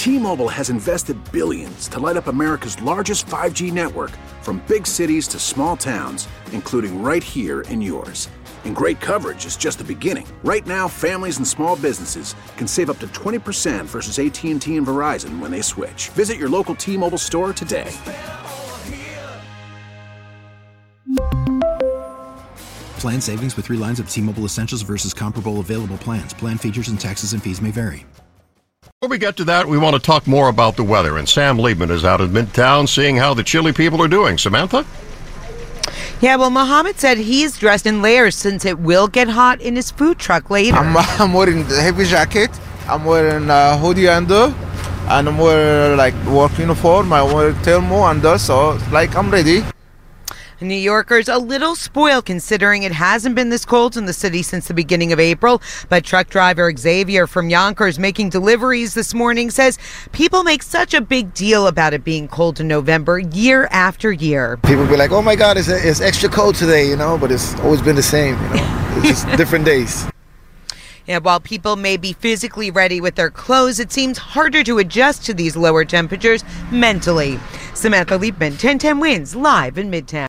T-Mobile has invested billions to light up America's largest 5G network, from big cities to small towns, including right here in yours. And great coverage is just the beginning. Right now, families and small businesses can save up to 20% versus AT&T and Verizon when they switch. Visit your local T-Mobile store today. Plan savings with 3 lines of T-Mobile Essentials versus comparable available plans. Plan features and taxes and fees may vary. Before we get to that, we want to talk more about the weather. And Sam Liebman is out in Midtown seeing how the chilly people are doing. Samantha? Yeah, well, Mohammed said he's dressed in layers since it will get hot in his food truck later. I'm wearing the heavy jacket. I'm wearing a hoodie under. And I'm wearing work uniform. I wear thermo under. So I'm ready. New Yorkers a little spoiled considering it hasn't been this cold in the city since the beginning of April. But truck driver Xavier from Yonkers, making deliveries this morning, says people make such a big deal about it being cold in November year after year. People be like, oh my God, it's extra cold today, but it's always been the same, It's just different days. Yeah, while people may be physically ready with their clothes, it seems harder to adjust to these lower temperatures mentally. Samantha Liebman, 1010 Wins, live in Midtown.